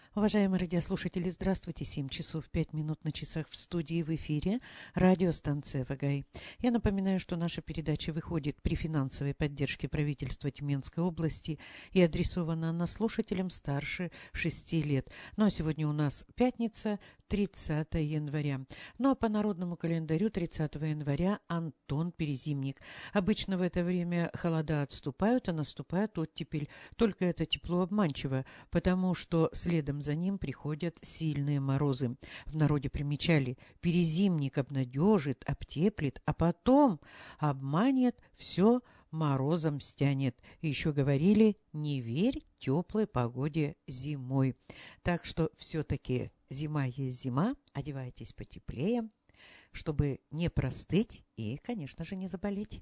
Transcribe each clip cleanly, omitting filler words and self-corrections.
Уважаемые радиослушатели, здравствуйте. 7 часов 5 минут на часах в студии, в эфире радиостанция «Вагай». Я напоминаю, что наша передача выходит при финансовой поддержке правительства Тюменской области и адресована она слушателям старше 6 лет. Ну а сегодня у нас пятница, 30 января. Ну а по народному календарю 30 января Антон Перезимник. Обычно в это время холода отступают, а наступает оттепель. Только это тепло обманчиво, потому что следом за ним приходят сильные морозы. В народе примечали: перезимник обнадежит, обтеплит, а потом обманет, все морозом стянет. И еще говорили: не верь теплой погоде зимой. Так что все-таки зима есть зима, одевайтесь потеплее, чтобы не простыть и, конечно же, не заболеть.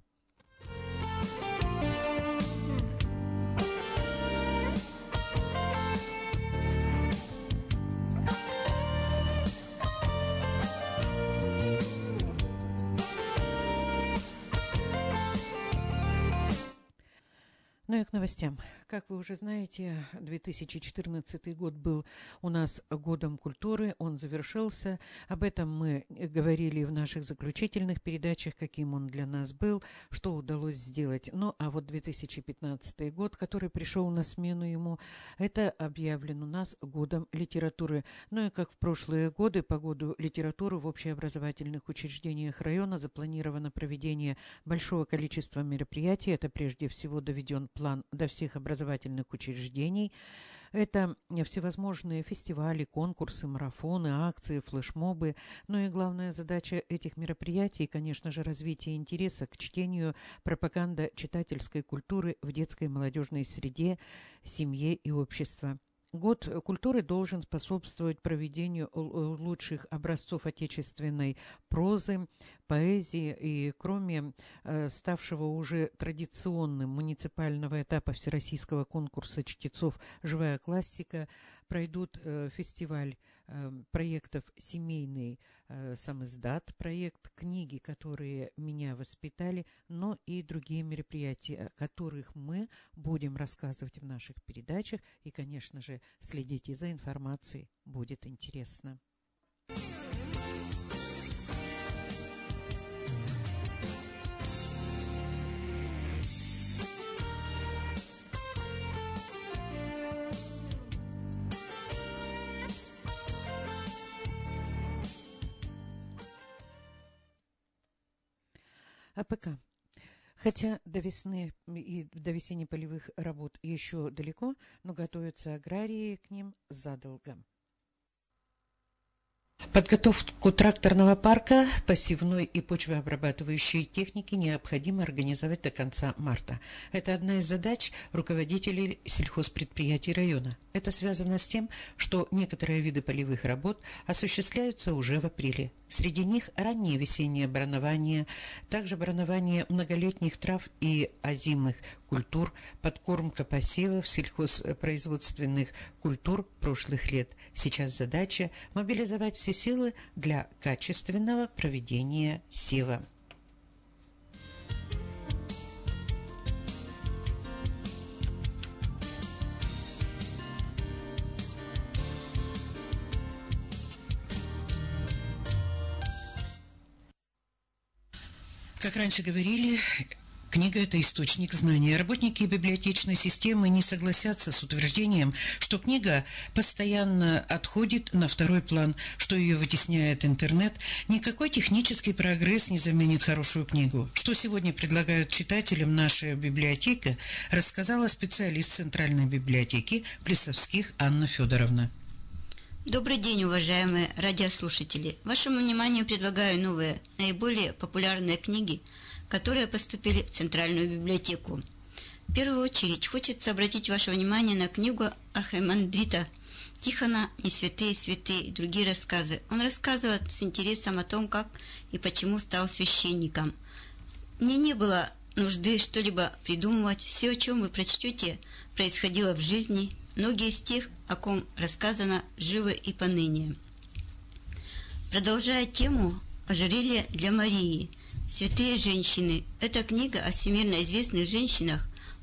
Ну и к новостям. Как вы уже знаете, 2014 год был у нас годом культуры, он завершился. Об этом мы говорили в наших заключительных передачах, каким он для нас был, что удалось сделать. Ну а вот 2015 год, который пришел на смену ему, это объявлен у нас годом литературы. Ну и как в прошлые годы, по году литературы в общеобразовательных учреждениях района запланировано проведение большого количества мероприятий. Это прежде всего доведен план до всех образовательных учреждений. Это всевозможные фестивали, конкурсы, марафоны, акции, флешмобы. Ну и главная задача этих мероприятий, конечно же, развитие интереса к чтению, пропаганда читательской культуры в детской и молодежной среде, семье и обществе. Год культуры должен способствовать проведению лучших образцов отечественной прозы, поэзии, и кроме ставшего уже традиционным муниципального этапа всероссийского конкурса чтецов «Живая классика» пройдут фестиваль проектов «Семейный самиздат», проект «Книги, которые меня воспитали», но и другие мероприятия, о которых мы будем рассказывать в наших передачах. И, конечно же, следите за информацией, будет интересно. АПК. Хотя до весны и до весенне-полевых работ еще далеко, но готовятся аграрии к ним задолго. Подготовку тракторного парка, посевной и почвообрабатывающей техники необходимо организовать до конца марта. Это одна из задач руководителей сельхозпредприятий района. Это связано с тем, что некоторые виды полевых работ осуществляются уже в апреле. Среди них раннее весеннее бронование, также бронование многолетних трав и озимых культур, подкормка посевов сельхозпроизводственных культур прошлых лет. Сейчас задача мобилизовать все силы для качественного проведения сева. Как раньше говорили, книга – это источник знания. Работники библиотечной системы не согласятся с утверждением, что книга постоянно отходит на второй план, что ее вытесняет интернет. Никакой технический прогресс не заменит хорошую книгу. Что сегодня предлагают читателям наша библиотека, рассказала специалист Центральной библиотеки Плесовских Анна Федоровна. Добрый день, уважаемые радиослушатели! Вашему вниманию предлагаю новые, наиболее популярные книги, которые поступили в Центральную библиотеку. В первую очередь хочется обратить ваше внимание на книгу архимандрита Тихона «Не святые святые» и другие рассказы. Он рассказывает с интересом о том, как и почему стал священником. Мне не было нужды что-либо придумывать. Все, о чем вы прочтете, происходило в жизни. Многие из тех, о ком рассказано, живы и поныне. Продолжая тему «Ожерелье для Марии», «Святые женщины» – это книга о всемирно известных женщинах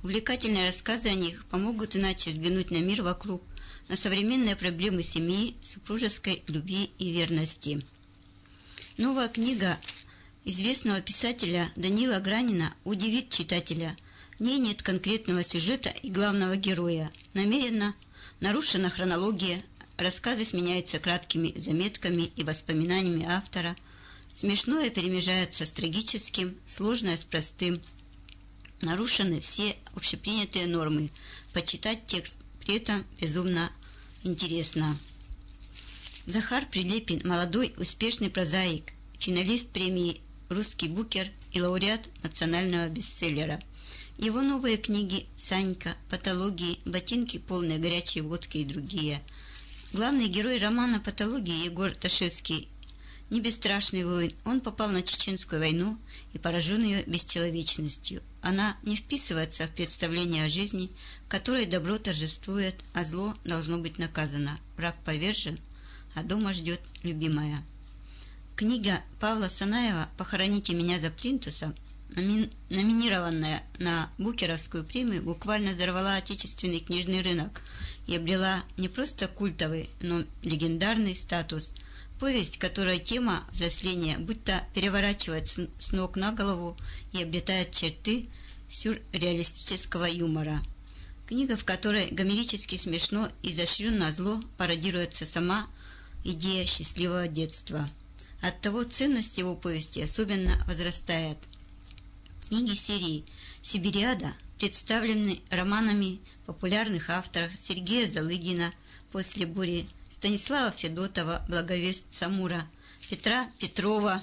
Увлекательные рассказы о них помогут иначе взглянуть на мир вокруг, на современные проблемы семьи, супружеской любви и верности. Новая книга известного писателя Даниила Гранина удивит читателя. В ней нет конкретного сюжета и главного героя. Намеренно нарушена хронология, рассказы сменяются краткими заметками и воспоминаниями автора. Смешное перемежается с трагическим, сложное с простым. Нарушены все общепринятые нормы. Почитать текст при этом безумно интересно. Захар Прилепин – молодой, успешный прозаик, финалист премии «Русский букер» и лауреат национального бестселлера. Его новые книги «Санька», «Патологии», «Ботинки, полные горячей водки» и другие. Главный герой романа «Патологии» Егор Ташевский не бесстрашный воин. Он попал на Чеченскую войну и поражен ее бесчеловечностью. Она не вписывается в представление о жизни, в которой добро торжествует, а зло должно быть наказано. Враг повержен, а дома ждет любимая. Книга Павла Санаева «Похороните меня за плинтусом», номинированная на Букеровскую премию, буквально взорвала отечественный книжный рынок и обрела не просто культовый, но легендарный статус. Повесть, которая тема взросления будто переворачивает с ног на голову и обретает черты сюрреалистического юмора. Книга, в которой гомерически смешно и изощренно зло пародируется сама идея счастливого детства. Оттого ценность его повести особенно возрастает. Книги серии «Сибириада» представлены романами популярных авторов Сергея Залыгина «После бури», Станислава Федотова «Благовест Самура», Петра Петрова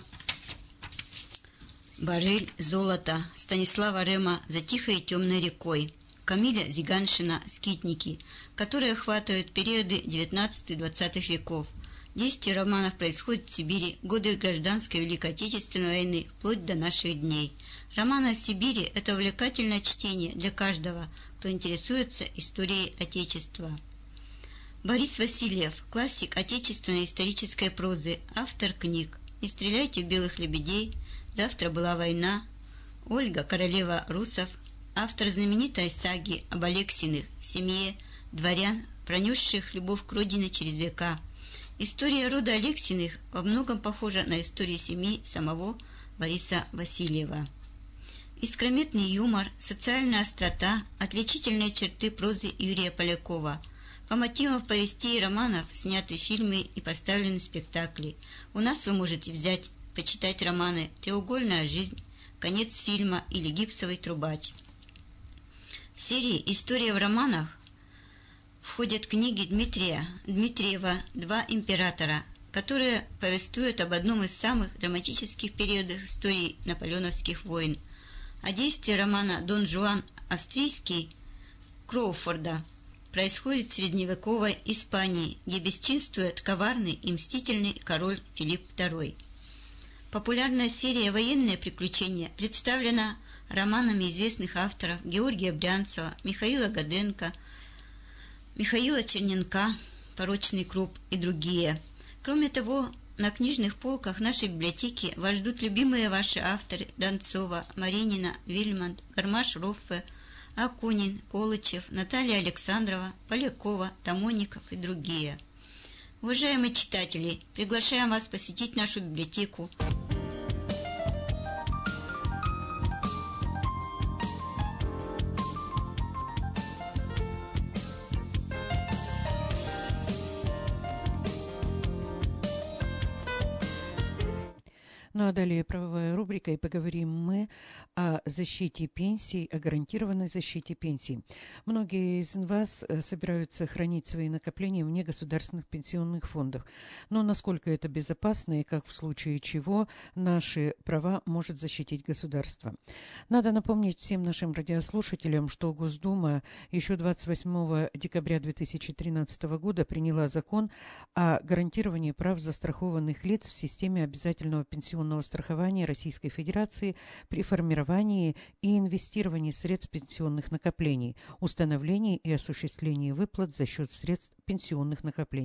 «Барель золота», Станислава Рема «За тихой и темной рекой», Камиля Зиганшина «Скитники», которые охватывают периоды 19-20 веков. Действие романов происходит в Сибири, годы гражданской Великой Отечественной войны, вплоть до наших дней. Романы о Сибири – это увлекательное чтение для каждого, кто интересуется историей Отечества. Борис Васильев – классик отечественной исторической прозы, автор книг «Не стреляйте в белых лебедей», «Завтра была война», Ольга, королева русов, автор знаменитой саги об Алексиных, семье дворян, пронесших любовь к родине через века. История рода Алексиных во многом похожа на историю семьи самого Бориса Васильева. Искрометный юмор, социальная острота – отличительные черты прозы Юрия Полякова. По мотивам повестей и романов сняты фильмы и поставлены спектакли. У нас вы можете взять, почитать романы «Треугольная жизнь», «Конец фильма» или «Гипсовый трубач». В серии «История в романах» входят книги Дмитриева «Два императора», которые повествуют об одном из самых драматических периодов истории наполеоновских войн, а действие романа «Дон Жуан австрийский» Кроуфорда происходит в средневековой Испании, где бесчинствует коварный и мстительный король Филипп II. Популярная серия «Военные приключения» представлена романами известных авторов Георгия Брянцева, Михаила Годенко, Михаила Черненка, «Порочный круг» и другие. Кроме того, на книжных полках нашей библиотеки вас ждут любимые ваши авторы Донцова, Маринина, Вильмонт, Гармаш-Роффе, Акунин, Колычев, Наталья Александрова, Полякова, Тамонников и другие. Уважаемые читатели, приглашаем вас посетить нашу библиотеку. Ну а далее правовая рубрика, и поговорим мы о защите пенсий, о гарантированной защите пенсий. Многие из вас собираются хранить свои накопления в негосударственных пенсионных фондах. Но насколько это безопасно и как в случае чего наши права может защитить государство? Надо напомнить всем нашим радиослушателям, что Госдума еще 28 декабря 2013 года приняла закон о гарантировании прав застрахованных лиц в системе обязательного пенсионного страхования Российской Федерации при формировании и инвестировании средств пенсионных накоплений, установлении и осуществлении выплат за счет средств пенсионных накоплений.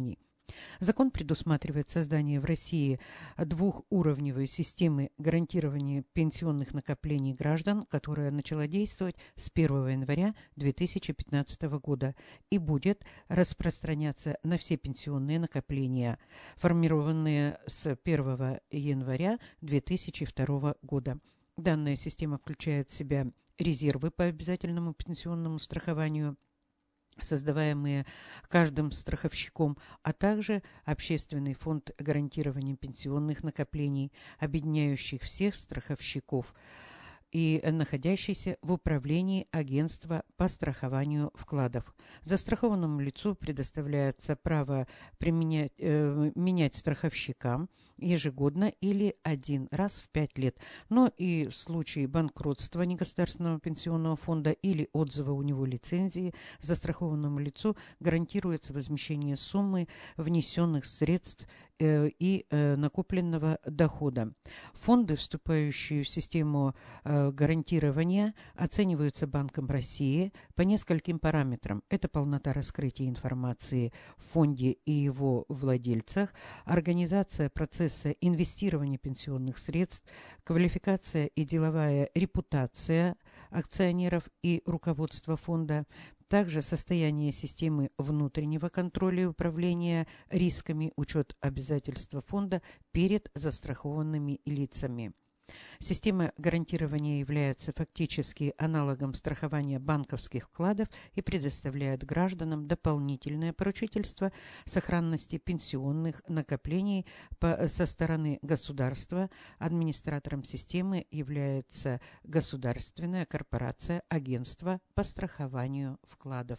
Закон предусматривает создание в России двухуровневой системы гарантирования пенсионных накоплений граждан, которая начала действовать с 1 января 2015 года и будет распространяться на все пенсионные накопления, формированные с 1 января 2002 года. Данная система включает в себя резервы по обязательному пенсионному страхованию, создаваемые каждым страховщиком, а также общественный фонд гарантирования пенсионных накоплений, объединяющих всех страховщиков и находящийся в управлении агентства по страхованию вкладов. Застрахованному лицу предоставляется право менять страховщика ежегодно или один раз в 5 лет. Но и в случае банкротства негосударственного пенсионного фонда или отзыва у него лицензии застрахованному лицу гарантируется возмещение суммы внесенных средств и накопленного дохода. Фонды, вступающие в систему гарантирования, оцениваются Банком России по нескольким параметрам. Это полнота раскрытия информации в фонде и его владельцах, организация процесса инвестирования пенсионных средств, квалификация и деловая репутация акционеров и руководства фонда, также состояние системы внутреннего контроля и управления рисками, учет обязательства фонда перед застрахованными лицами. Система гарантирования является фактически аналогом страхования банковских вкладов и предоставляет гражданам дополнительное поручительство сохранности пенсионных накоплений со стороны государства. Администратором системы является государственная корпорация Агентство по страхованию вкладов.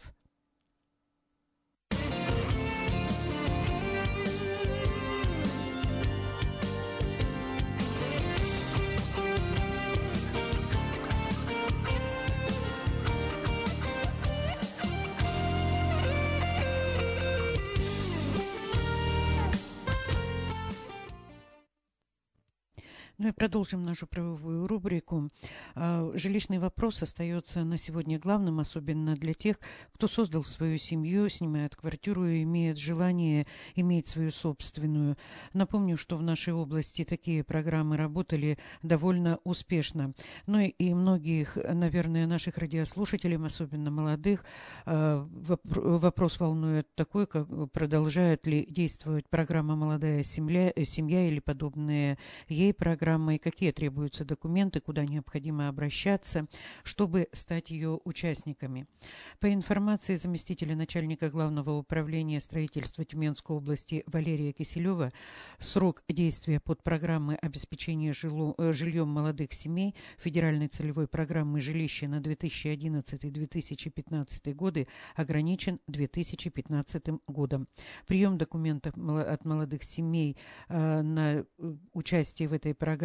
Ну и продолжим нашу правовую рубрику. Жилищный вопрос остается на сегодня главным, особенно для тех, кто создал свою семью, снимает квартиру и имеет желание иметь свою собственную. Напомню, что в нашей области такие программы работали довольно успешно. Ну и многих, наверное, наших радиослушателей, особенно молодых, вопрос волнует такой, как продолжает ли действовать программа «Молодая семья» или подобные ей программы, и какие требуются документы, куда необходимо обращаться, чтобы стать ее участниками. По информации заместителя начальника Главного управления строительства Тюменской области Валерия Киселева, срок действия подпрограммы обеспечения жильем молодых семей Федеральной целевой программы «Жилище» на 2011-2015 годы ограничен 2015 годом. Прием документов от молодых семей на участие в этой программе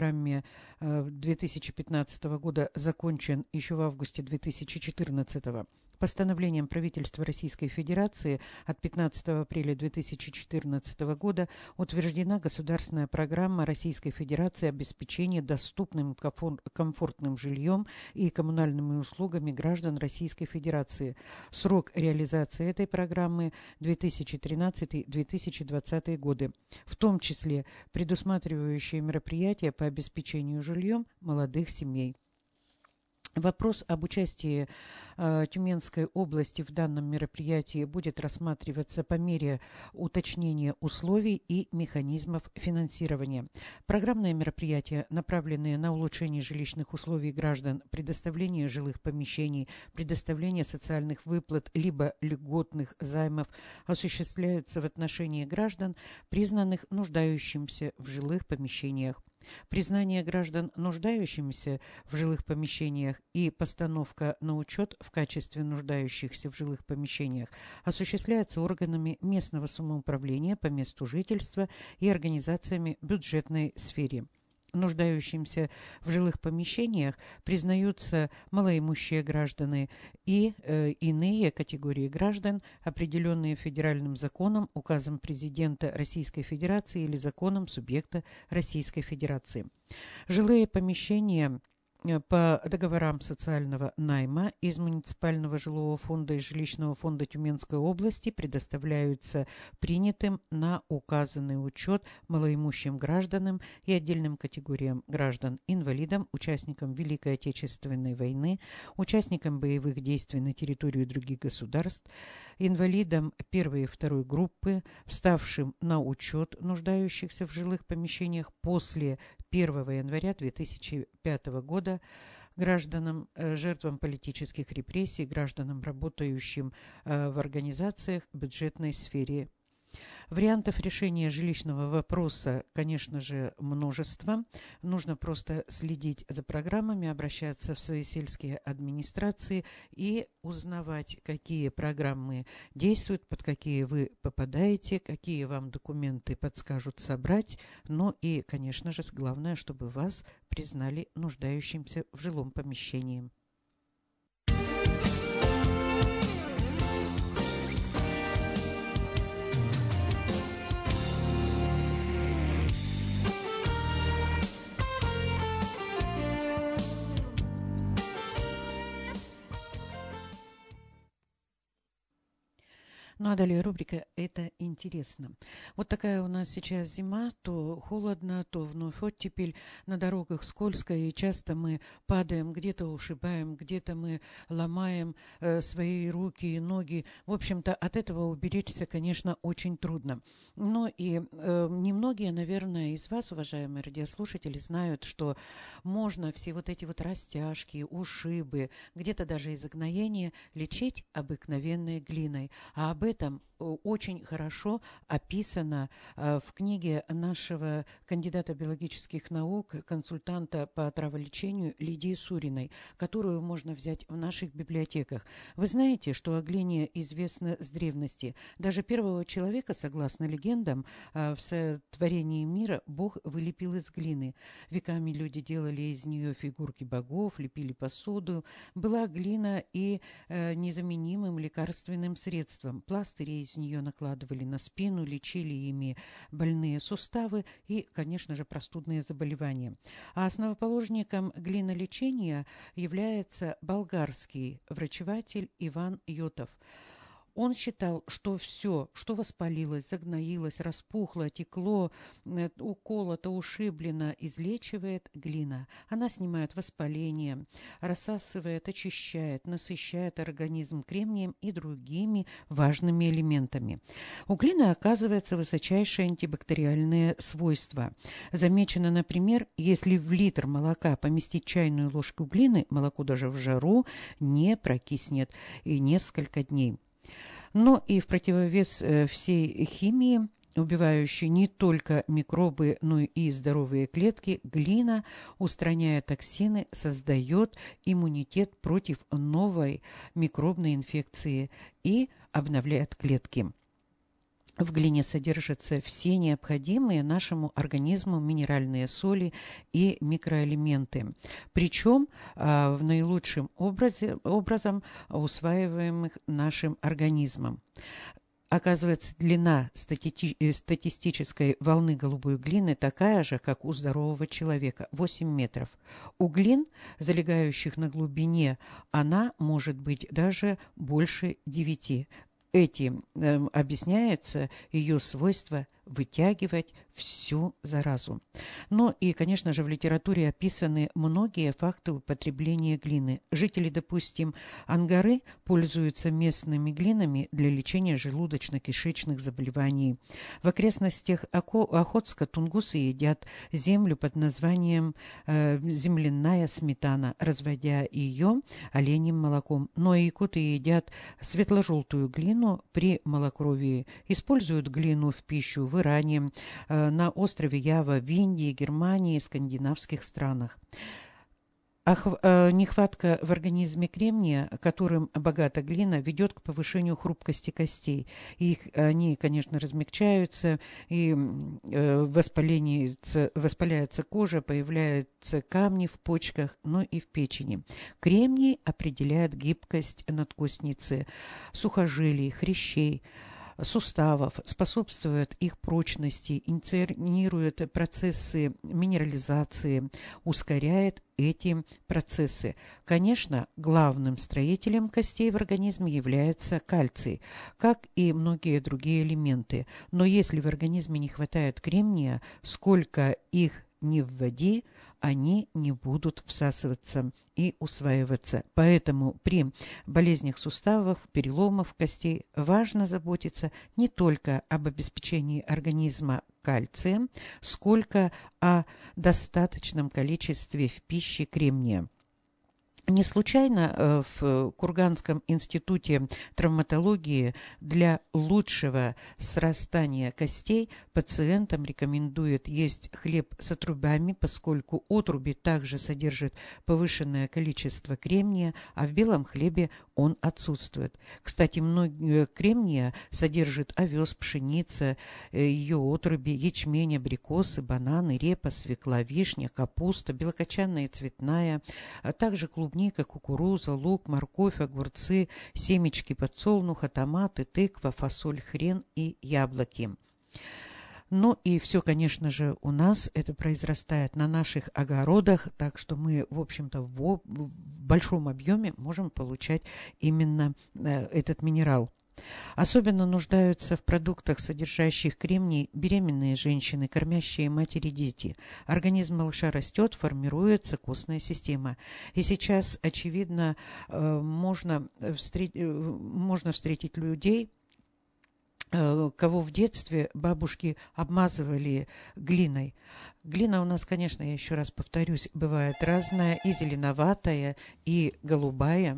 2015 года закончен еще в августе 2014 года. Постановлением правительства Российской Федерации от 15 апреля 2014 года утверждена государственная программа Российской Федерации обеспечения доступным комфортным жильем и коммунальными услугами граждан Российской Федерации. Срок реализации этой программы 2013-2020 годы, в том числе предусматривающие мероприятия по обеспечению жильем молодых семей. Вопрос об участии Тюменской области в данном мероприятии будет рассматриваться по мере уточнения условий и механизмов финансирования. Программные мероприятия, направленные на улучшение жилищных условий граждан, предоставление жилых помещений, предоставление социальных выплат либо льготных займов, осуществляются в отношении граждан, признанных нуждающимся в жилых помещениях. Признание граждан, нуждающимися в жилых помещениях, и постановка на учет в качестве нуждающихся в жилых помещениях осуществляется органами местного самоуправления по месту жительства и организациями в бюджетной сфере. Нуждающимся в жилых помещениях признаются малоимущие граждане и иные категории граждан, определенные федеральным законом, указом президента Российской Федерации или законом субъекта Российской Федерации. Жилые помещения по договорам социального найма из муниципального жилого фонда и жилищного фонда Тюменской области предоставляются принятым на указанный учет малоимущим гражданам и отдельным категориям граждан, инвалидам, участникам Великой Отечественной войны, участникам боевых действий на территории других государств, инвалидам первой и второй группы, вставшим на учет нуждающихся в жилых помещениях после 1 января 2005 года, гражданам, жертвам политических репрессий, гражданам, работающим в организациях в бюджетной сфере. Вариантов решения жилищного вопроса, конечно же, множество. Нужно просто следить за программами, обращаться в свои сельские администрации и узнавать, какие программы действуют, под какие вы попадаете, какие вам документы подскажут собрать. Ну и, конечно же, главное, чтобы вас признали нуждающимся в жилом помещении. Ну а далее рубрика «Это интересно». Вот такая у нас сейчас зима, то холодно, то вновь оттепель, на дорогах скользко, и часто мы падаем, где-то ушибаем, где-то мы ломаем свои руки и ноги. В общем-то, от этого уберечься, конечно, очень трудно. Но и немногие, наверное, из вас, уважаемые радиослушатели, знают, что можно все вот эти вот растяжки, ушибы, где-то даже изогноения лечить обыкновенной глиной. А об этом очень хорошо описано в книге нашего кандидата биологических наук, консультанта по траволечению Лидии Суриной, которую можно взять в наших библиотеках. Вы знаете, что о глине известно с древности. Даже первого человека, согласно легендам, в сотворении мира Бог вылепил из глины. Веками люди делали из нее фигурки богов, лепили посуду. Была глина и незаменимым лекарственным средством. Пластыри из нее накладывали на спину, лечили ими больные суставы и, конечно же, простудные заболевания. А основоположником глинолечения является болгарский врачеватель Иван Йотов. Он считал, что все, что воспалилось, загноилось, распухло, текло, уколото, ушиблено, излечивает глина. Она снимает воспаление, рассасывает, очищает, насыщает организм кремнием и другими важными элементами. У глины оказывается высочайшие антибактериальные свойства. Замечено, например, если в литр молока поместить чайную ложку глины, молоко даже в жару не прокиснет и несколько дней. Но и в противовес всей химии, убивающей не только микробы, но и здоровые клетки, глина, устраняя токсины, создает иммунитет против новой микробной инфекции и обновляет клетки. В глине содержатся все необходимые нашему организму минеральные соли и микроэлементы, причем в наилучшим образом усваиваемых нашим организмом. Оказывается, длина статистической волны голубой глины такая же, как у здорового человека – 8 метров. У глин, залегающих на глубине, она может быть даже больше 9. Этим объясняется ее свойство вытягивать всю заразу. Ну и, конечно же, в литературе описаны многие факты употребления глины. Жители, допустим, Ангары пользуются местными глинами для лечения желудочно-кишечных заболеваний. В окрестностях Охотска тунгусы едят землю под названием земляная сметана, разводя ее оленьим молоком. Но и якуты едят светло-желтую глину при малокровии, используют глину в пищу в Иране, на острове Ява, в Индии, Германии и скандинавских странах. Нехватка в организме кремния, которым богата глина, ведет к повышению хрупкости костей. Они, конечно, размягчаются, и воспаляется кожа, появляются камни в почках, но и в печени. Кремний определяет гибкость надкостницы, сухожилий, хрящей. суставов, способствует их прочности, инициирует процессы минерализации, ускоряет эти процессы. Конечно, главным строителем костей в организме является кальций, как и многие другие элементы. Но если в организме не хватает кремния, сколько их не вводи, они не будут всасываться и усваиваться. Поэтому при болезнях суставов, переломов костей важно заботиться не только об обеспечении организма кальцием, сколько о достаточном количестве в пище кремния. Не случайно в Курганском институте травматологии для лучшего срастания костей пациентам рекомендуют есть хлеб с отрубями, поскольку отруби также содержат повышенное количество кремния, а в белом хлебе он отсутствует. Кстати, много кремния содержит овес, пшеница, ее отруби, ячмень, абрикосы, бананы, репа, свекла, вишня, капуста, белокочанная и цветная, а также клубника, кукуруза, лук, морковь, огурцы, семечки подсолнуха, томаты, тыква, фасоль, хрен и яблоки. Ну и все, конечно же, у нас это произрастает на наших огородах, так что мы, в общем-то, в большом объеме можем получать именно этот минерал. Особенно нуждаются в продуктах, содержащих кремний, беременные женщины, кормящие матери, дети. Организм малыша растет, формируется костная система. И сейчас, очевидно, можно встретить людей, кого в детстве бабушки обмазывали глиной. Глина у нас, конечно, я еще раз повторюсь, бывает разная, и зеленоватая, и голубая.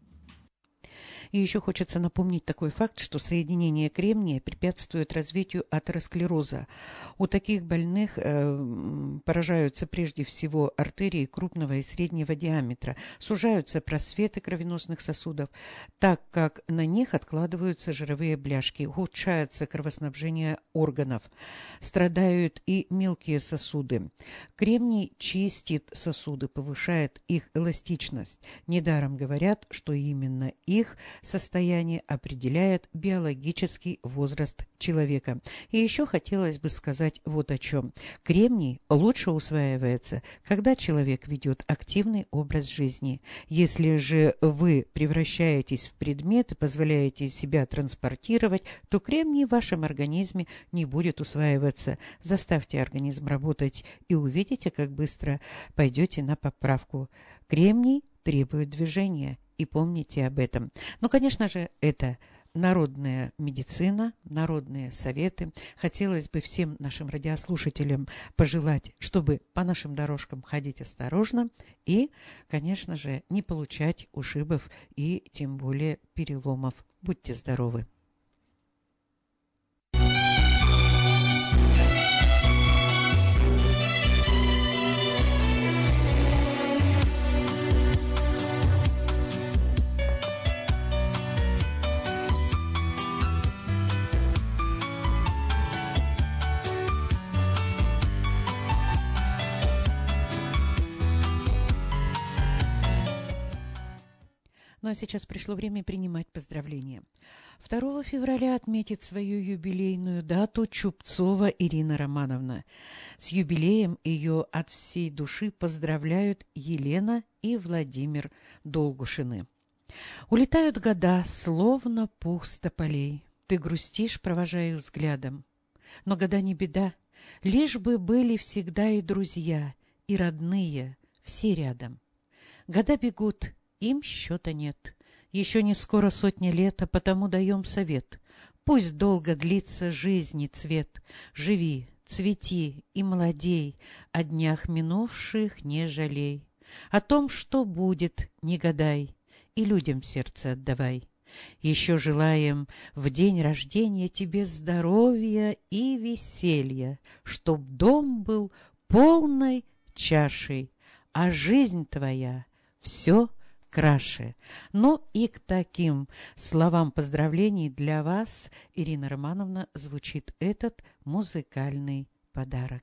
И еще хочется напомнить такой факт, что соединение кремния препятствует развитию атеросклероза. У таких больных поражаются прежде всего артерии крупного и среднего диаметра, сужаются просветы кровеносных сосудов, так как на них откладываются жировые бляшки, ухудшается кровоснабжение органов, страдают и мелкие сосуды. Кремний чистит сосуды, повышает их эластичность. Недаром говорят, что именно их состояние определяет биологический возраст человека. И еще хотелось бы сказать вот о чем. Кремний лучше усваивается, когда человек ведет активный образ жизни. Если же вы превращаетесь в предмет и позволяете себя транспортировать, то кремний в вашем организме не будет усваиваться. Заставьте организм работать и увидите, как быстро пойдете на поправку. Кремний требует движения. И помните об этом. Ну, конечно же, это народная медицина, народные советы. Хотелось бы всем нашим радиослушателям пожелать, чтобы по нашим дорожкам ходить осторожно и, конечно же, не получать ушибов и тем более переломов. Будьте здоровы! Ну а сейчас пришло время принимать поздравления. 2 февраля отметит свою юбилейную дату Чупцова Ирина Романовна. С юбилеем ее от всей души поздравляют Елена и Владимир Долгушины. Улетают года, словно пух с тополей. Ты грустишь, провожая взглядом. Но года не беда, лишь бы были всегда и друзья, и родные, все рядом. Года бегут, им счета нет. Еще не скоро 100 лет, а потому даем совет. Пусть долго длится жизни цвет. Живи, цвети и молодей, о днях минувших не жалей. О том, что будет, не гадай, и людям сердце отдавай. Еще желаем в день рождения тебе здоровья и веселья, чтоб дом был полной чашей, а жизнь твоя все краше. Ну и к таким словам поздравлений для вас, Ирина Романовна, звучит этот музыкальный подарок.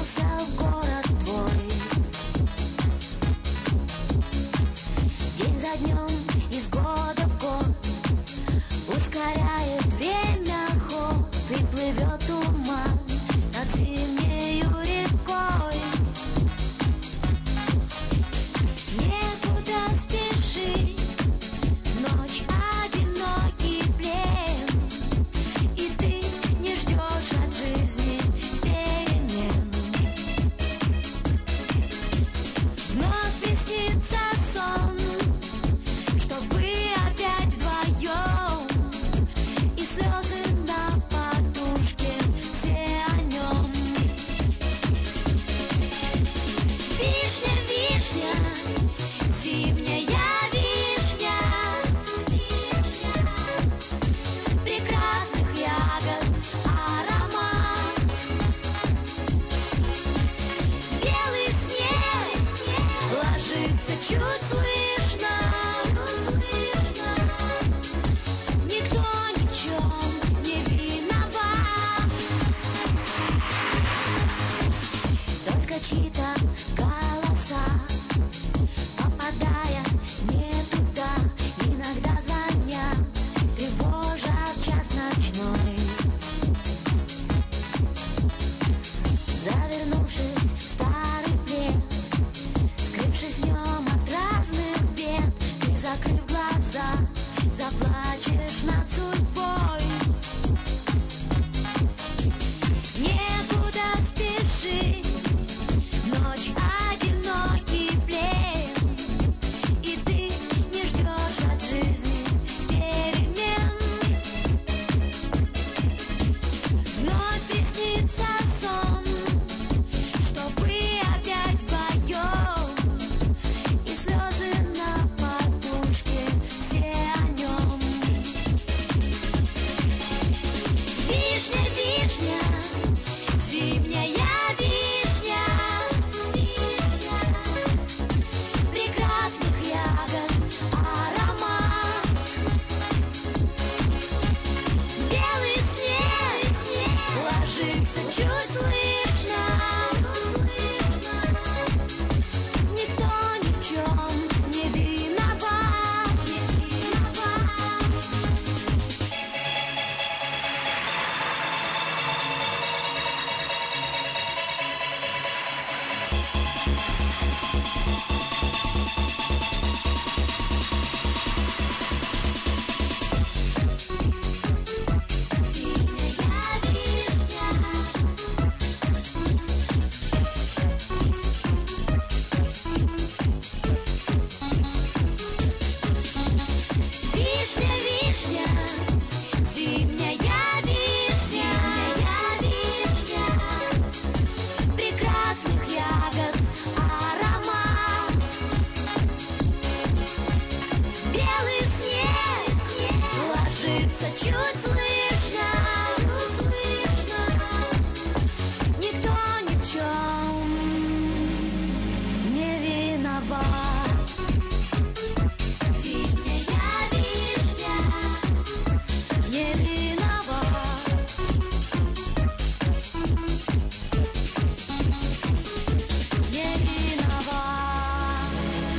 Изменился город твой. День за днем, из года в год ускоряет время ход, и плывет туман над зимнею рекой. Некуда спешить, ночь одинокий плен, и ты не ждешь от жизни перемен. Вновь приснится сон, что вы опять вдвоем, и слезы на подушке, все о нем. Вишня, вишня, зимняя вишня, прекрасных ягод аромат. Белый снег ложится чуть слышно, никто ни в чем не виноват. Только чьи-то голоса, попадая не туда, иногда звонят, тревожа в час ночной. Завернувшись в старый плед, скрывшись в нем от разных бед, ты, закрыв глаза, заплачешь над судьбой. Некуда спешить, ночь одинокий плен, и ты не ждешь от жизни перемен. Вновь приснится сон, что вы опять вдвоем, и слезы на подушке, все о нем. Вишня, вишня, зимняя вишня, прекрасных ягод аромат. Белый снег ложится чуть слышно, никто ни в чем не виноват, не виноват. Зимняя вишня, вишня, вишня, зимняя вишня, прекрасных ягод аромат. Белый снег ложится чуть слышно, никто ни в чем не виноват. Зимняя вишня, не виноват, не виноват.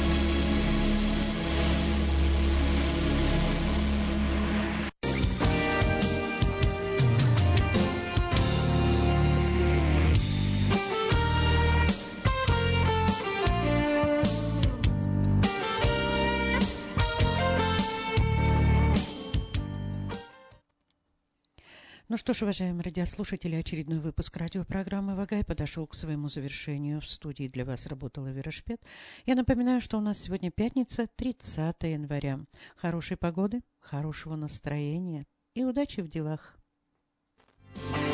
Ну что ж, уважаемые радиослушатели, очередной выпуск радиопрограммы «Вагай» подошел к своему завершению. В студии для вас работала Вера Шпет. Я напоминаю, что у нас сегодня пятница, 30 января. Хорошей погоды, хорошего настроения и удачи в делах.